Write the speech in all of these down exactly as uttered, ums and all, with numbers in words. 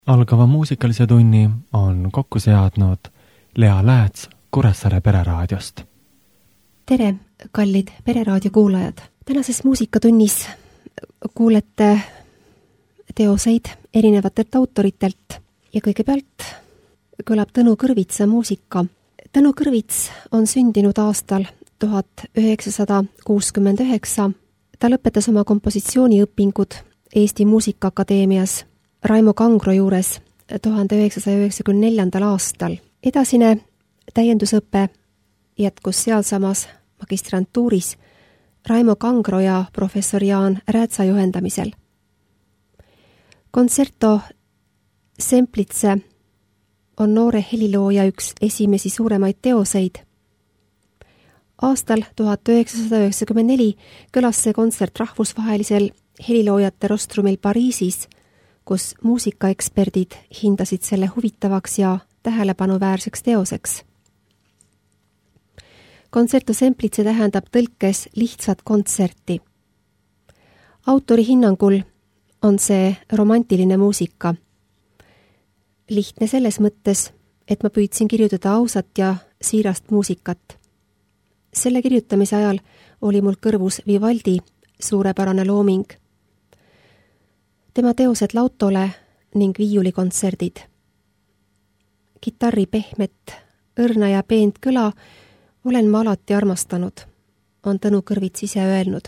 Algava muusikalise tunni on kokku seadnud Lea Lääts Kuressaare Pereraadiost. Tere, kallid Pereraadio kuulajad! Tänases muusikatunnis kuulete teoseid erinevatelt autoritelt ja kõigepealt kõlab Tõnu Kõrvitsa muusika. Tõnu Kõrvits on sündinud aastal tuhat üheksasada kuuskümmend üheksa. Ta lõpetas oma kompositsiooniõpingud Eesti Muusikaakadeemias Raimo Kangro juures tuhande üheksasaja üheksakümne neljandal aastal. Edasine täiendusõpe jätkus sealsamas magistrantuuris Raimo Kangro ja professor Jaan Räätsa juhendamisel. Concerto Semplice on noore helilooja üks esimesi suuremaid teoseid. Aastal tuhat üheksasada üheksakümmend neli kõlas see kontsert rahvusvahelisel heliloojate rostrumil Pariisis, kus muusikaeksperdid hindasid selle huvitavaks ja tähelepanuväärseks teoseks. Concerto Semplice tähendab tõlkes lihtsat kontserti. Autori hinnangul on see romantiline muusika. Lihtne selles mõttes, et ma püüdsin kirjutada ausat ja siirast muusikat. Selle kirjutamise ajal oli mul kõrvus Vivaldi suurepärane looming. Tema teosed lautole ning viiulikontserdid. Kitarri pehmet, õrna ja peent kõla olen ma alati armastanud, on Tõnu Kõrvits ise öelnud.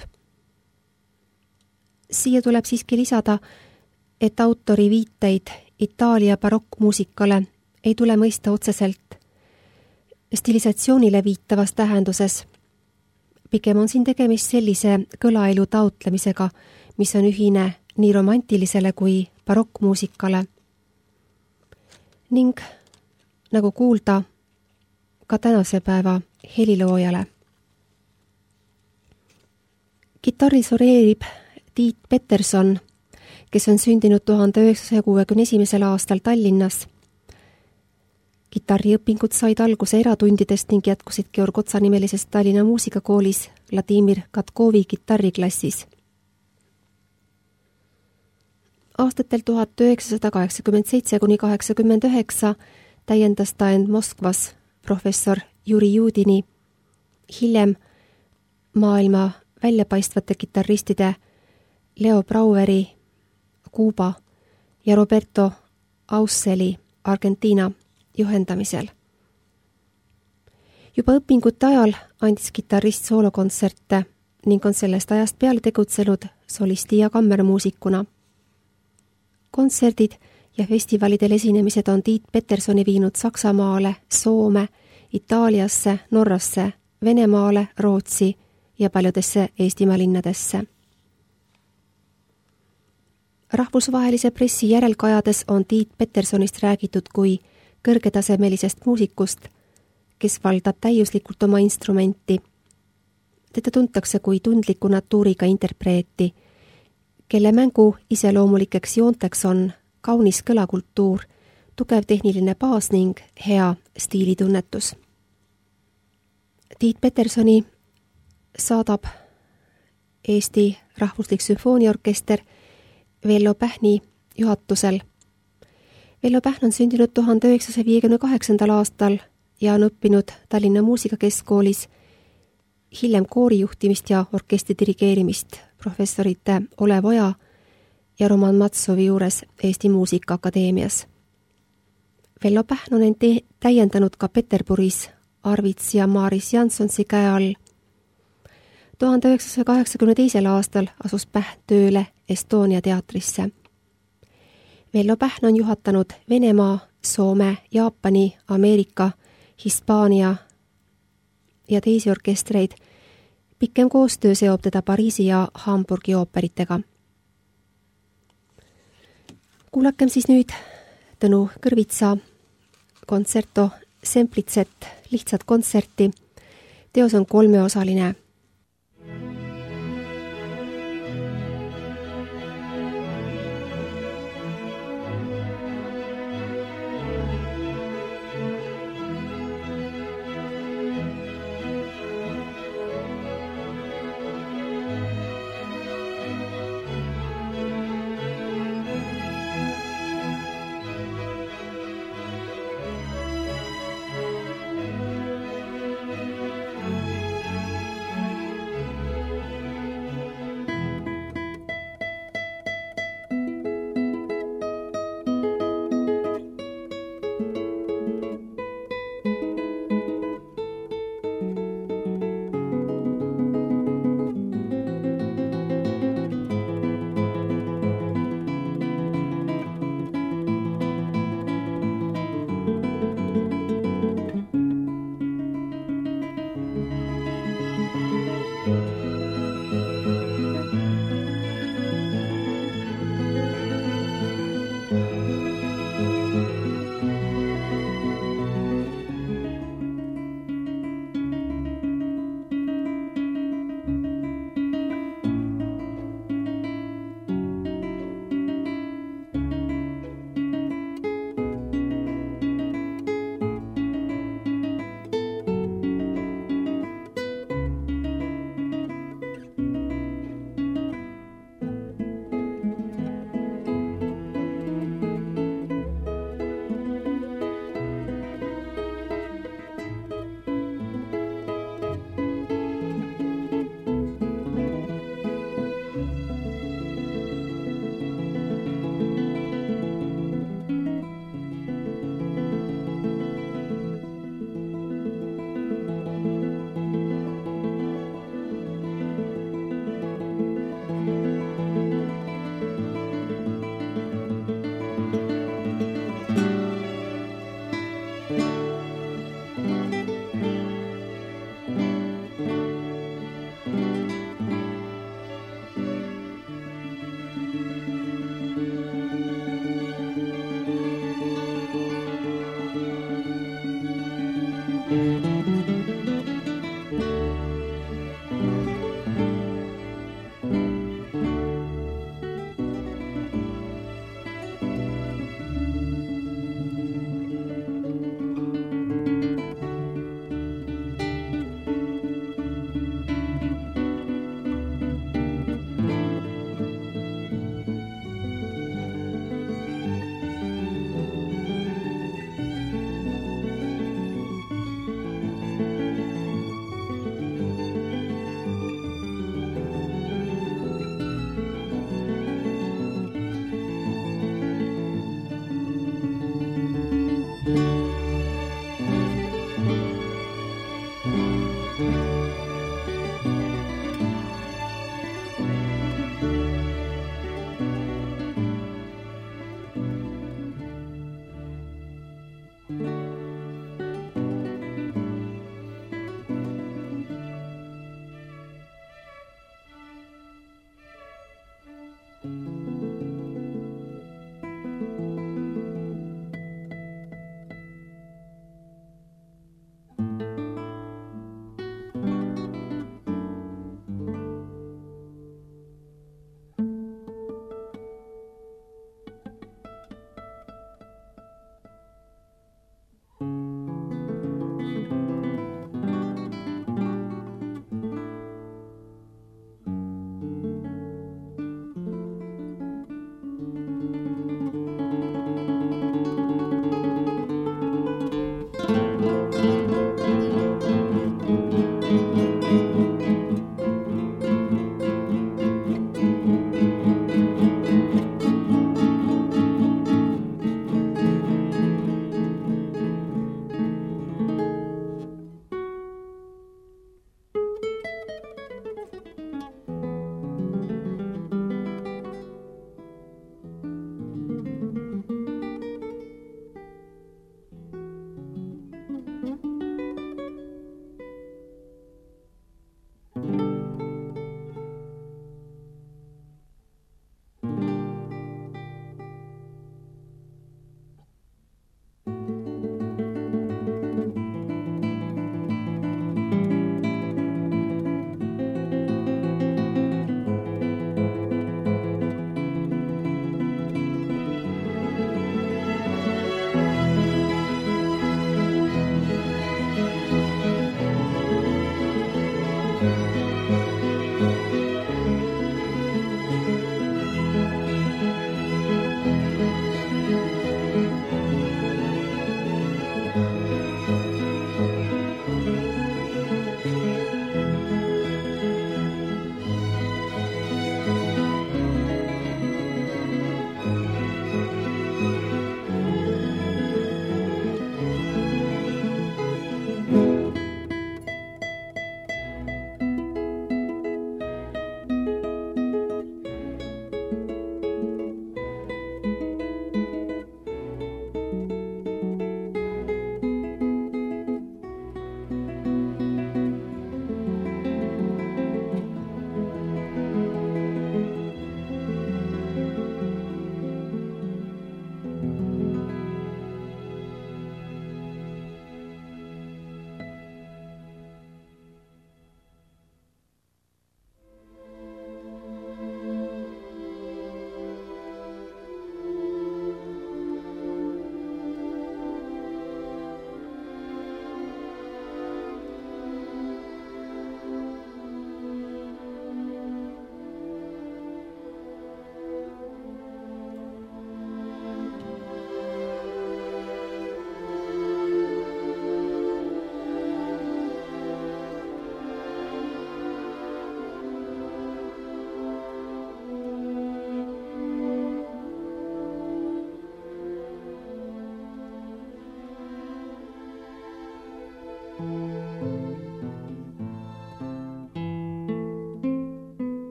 Siia tuleb siiski lisada, et autori viiteid Itaalia barokkmuusikale ei tule mõista otseselt stilisatsioonile viitavas tähenduses. Pigem on siin tegemist sellise kõlaelu taotlemisega, mis on ühine nii romantilisele kui barokkmuusikale. Ning, nagu kuulda, ka tänase päeva heliloojale. Kitarri soreerib Tiit Peterson, kes on sündinud tuhande üheksasaja kuuekümne esimesel aastal Tallinnas. Kitarriõpingud said alguse eratundidest ning jätkusid Georg Otsa nimelises Tallinna muusikakoolis Vladimir Katkovi kitarriklassis. Aastatel tuhat üheksasada kaheksakümmend seitse kuni kaheksakümmend üheksa täiendas ta end Moskvas professor Juri Judini, hiljem maailma väljapaistvate kitarristide Leo Braueri Kuuba ja Roberto Ausseli Argentiina juhendamisel. Juba õpingute ajal andis kitarrist soolokontserte ning on sellest ajast peale tegutsenud solisti ja kammermuusikuna. Kontserdid ja festivalidel esinemised on Tiit Petersoni viinud Saksamaale, Soome, Itaaliasse, Norrasse, Venemaale, Rootsi ja paljudesse Eestimaa linnadesse. Rahvusvahelise pressi järelkajades on Tiit Petersonist räägitud kui kõrgetasemelisest muusikust, kes valdab täiuslikult oma instrumenti. Teda tuntakse kui tundliku natuuriga interpreeti, kelle mängu iseloomulikeks joonteks on kaunis kõlakultuur, tugev tehniline baas ning hea stiilitunnetus. Tiit Petersoni saadab Eesti Rahvuslik Sümfooniaorkester Vello Pähni juhatusel. Vello Pähn on sündinud tuhande üheksasaja viiekümne kaheksandal aastal ja on õppinud Tallinna Muusikakeskkoolis, hiljem koorijuhtimist ja orkestri dirigeerimist professorite Olev Oja ja Roman Matsovi juures Eesti Muusikaakadeemias. Vello Pähn on end täiendanud ka Peterburis Arvits ja Maaris Janssonsi käe all. tuhande üheksasaja kaheksakümne teisel aastal asus Pähn tööle Estonia teatrisse. Vello Pähn on juhatanud Venemaa, Soome, Jaapani, Ameerika, Hispaania ja teisi orkestreid. Pikem koostöö seob teda Pariisi ja Hamburgi ooperitega. Kuulakem siis nüüd Tõnu Kõrvitsa Concerto Semplicet, lihtsat kontserti. Teos on kolmeosaline.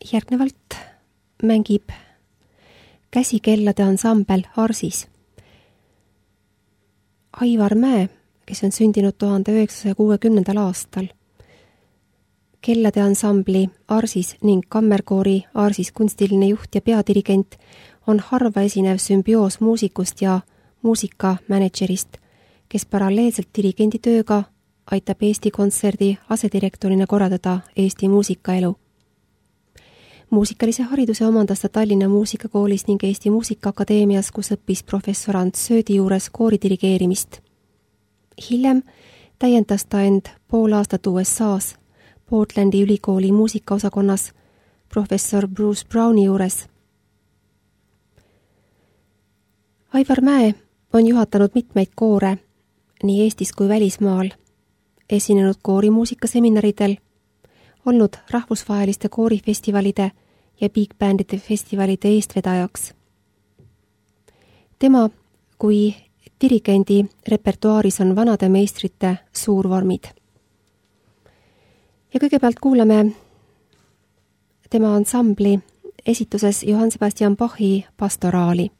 Järgnevalt mängib käsikellade ansambel Arsis. Aivar Mäe, kes on sündinud tuhande üheksasaja kuuekümnendal aastal, kellade ansambli Arsis ning kammerkoori Arsis kunstiline juht ja peadirigent, on harva esinev sümbioos muusikust ja muusikamanagerist, kes paralleelselt dirigendi tööga aitab Eesti Kontserdi asedirektorina korraldada Eesti muusikaelu. Muusikalise hariduse omandas ta Tallinna muusikakoolis ning Eesti Muusikaakadeemias, kus õppis professor Ants Söödi juures kooridirigéerimist. Hiljem täiendas ta end pool aastat U S A-s Portlandi ülikooli muusikaosakonnas professor Bruce Browni juures. Aivar Mäe on juhatanud mitmeid koore nii Eestis kui välismaal, esinenud koorimuusikaseminaridel, olnud rahvusvaheliste koorifestivalide ja big bandide festivalide eestvedajaks. Tema kui dirigendi repertuaaris on vanade meistrite suurvormid. Ja kõigepealt kuulame tema ansambli esituses Johann Sebastian Bachi pastoraali.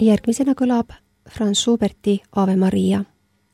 Järgmisena kõlab Franz Schuberti Ave Maria.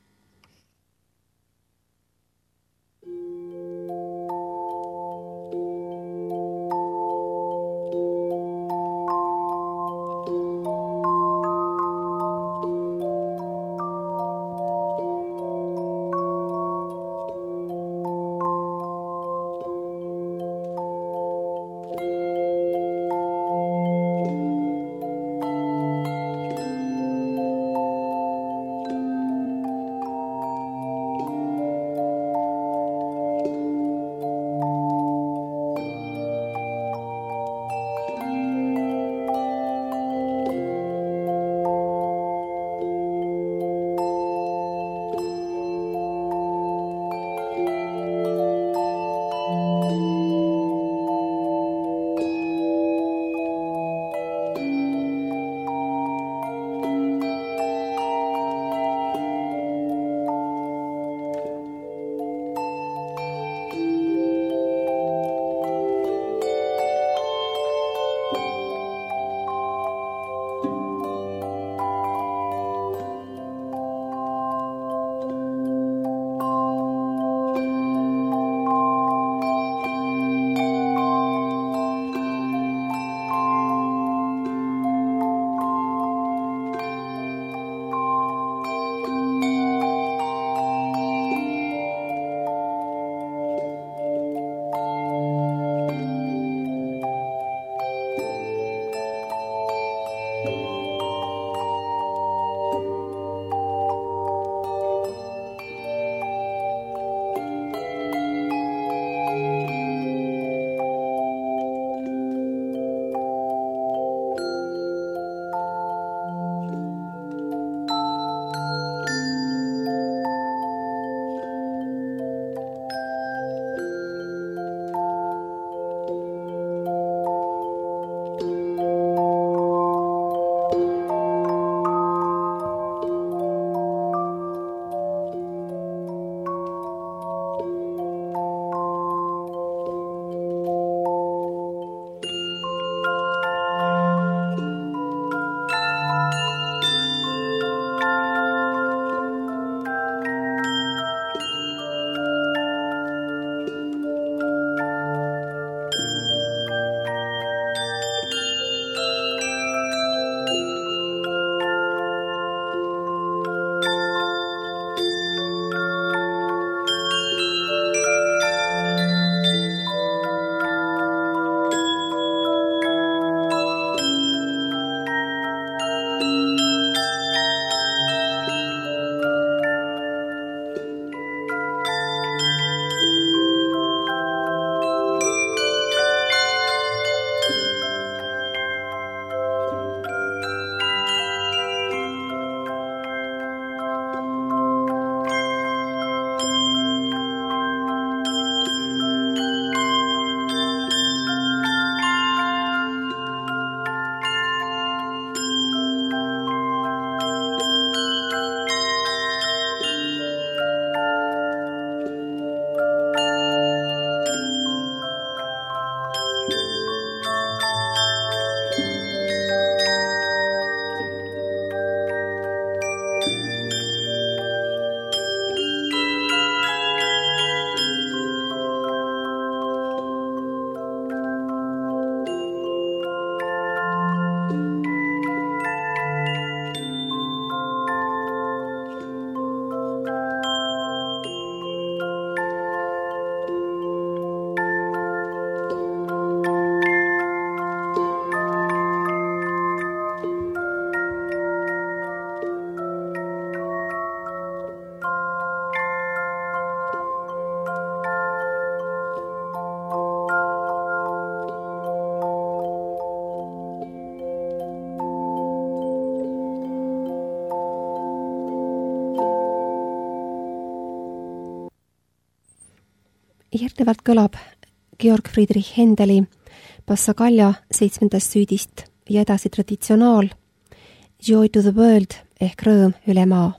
Järgnevalt kõlab Georg Friedrich Händeli Passacaglia seitsmendast süüdist ja edasi traditsionaal Joy to the World ehk rõõm üle maa.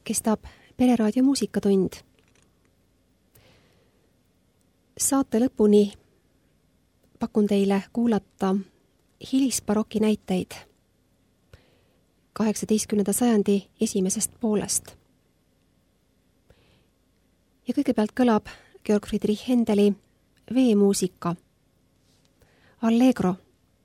kestab Pereraadio muusikatund. Saate lõpuni pakun teile kuulata hilisbaroki näiteid kaheksateistkümnenda sajandi esimesest poolest. Ja kõigepealt kõlab Georg Friedrich Händeli veemuusika Allegro.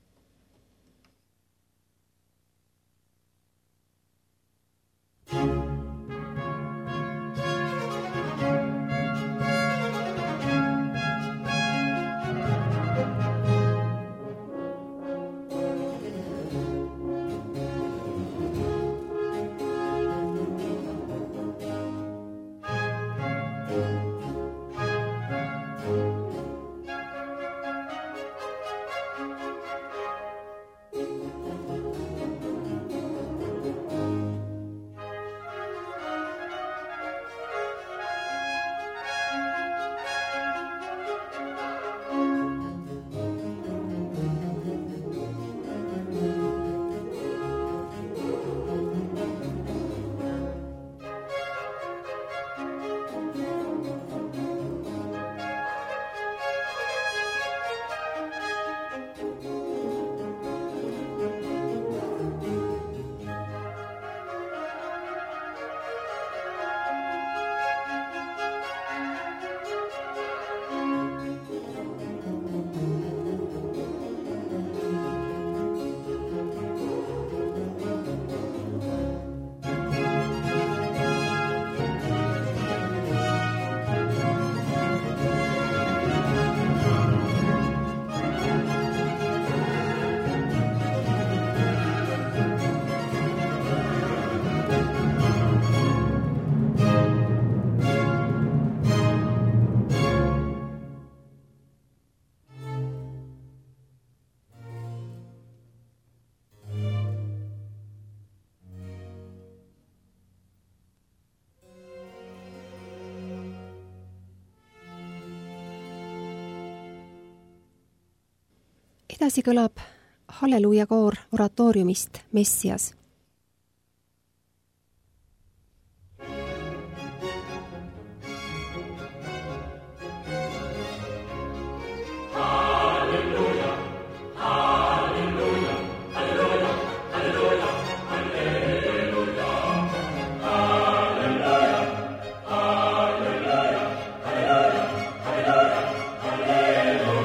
Edasi kõlab Halleluuja koor oratooriumist Messias.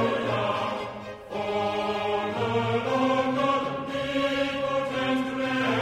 Amen.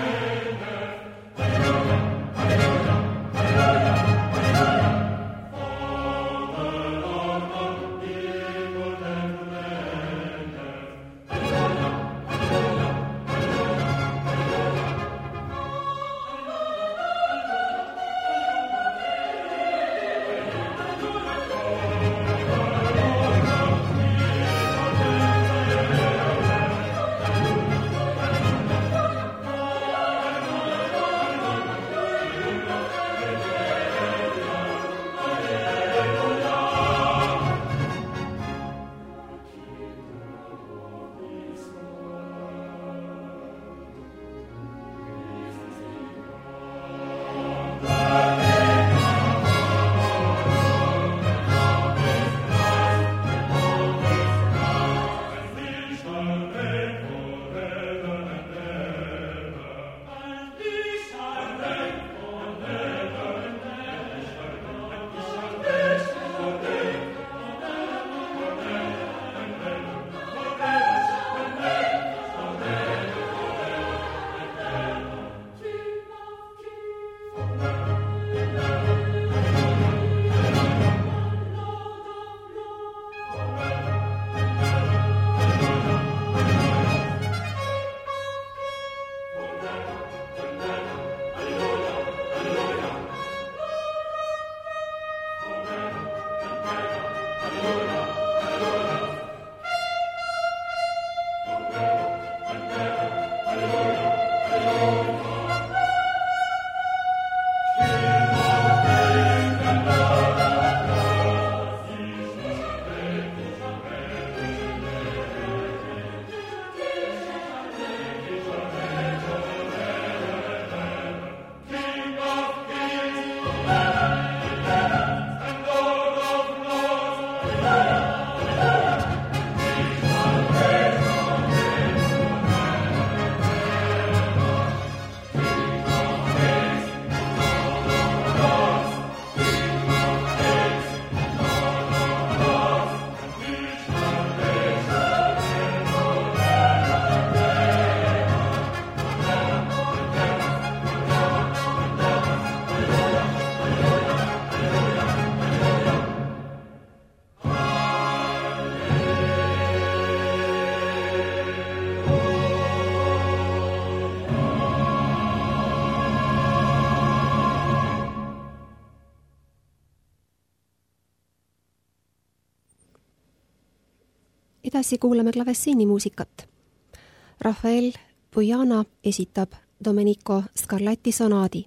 edasi kuulame klavessiinimuusikat. Rafael Puiana esitab Domenico Scarlatti sonaadi.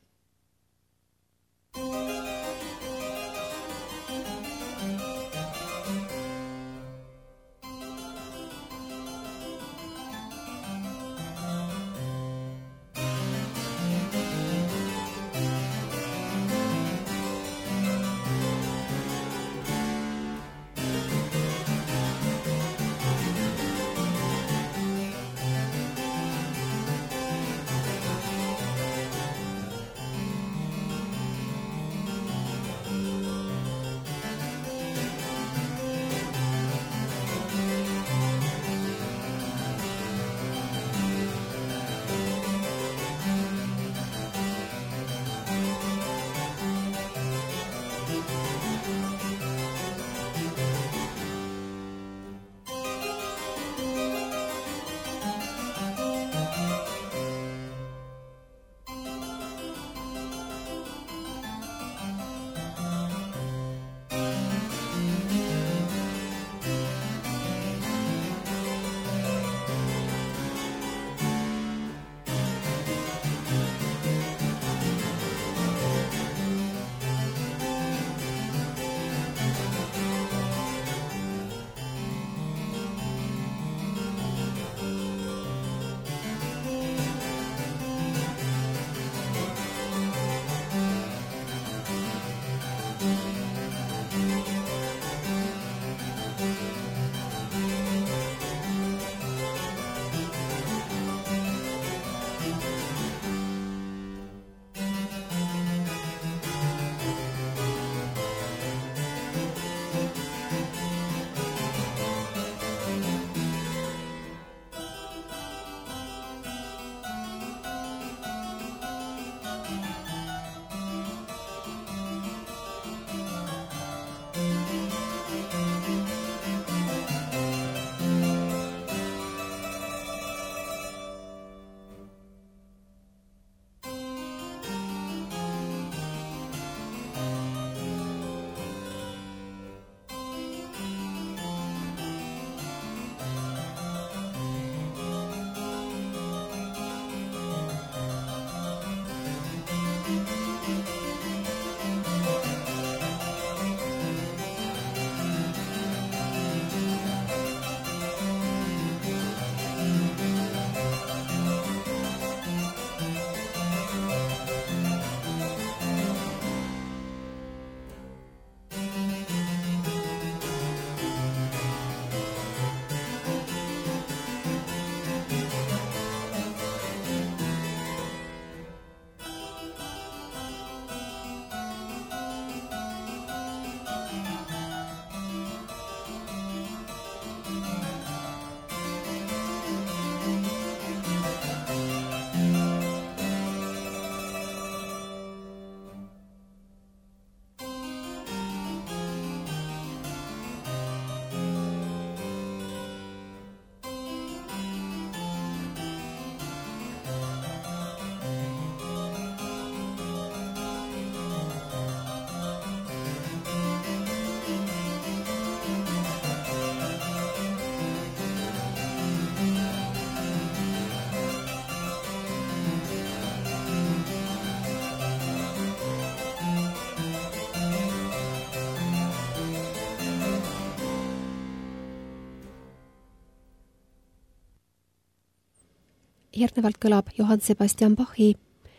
Järgnevalt kõlab Johann Sebastian Bachi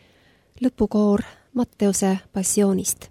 lõpukoor Matteuse passioonist.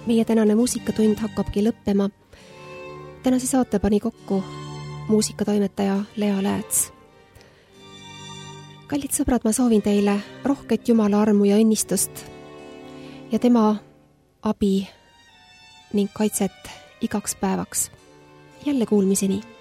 meie tänane muusikatund hakkabki lõppema. Tänase saate pani kokku muusikatoimetaja Lea Lääts. Kallid sõbrad, ma soovin teile rohket Jumala armu ja õnnistust ja tema abi ning kaitset igaks päevaks. Jälle kuulmiseni!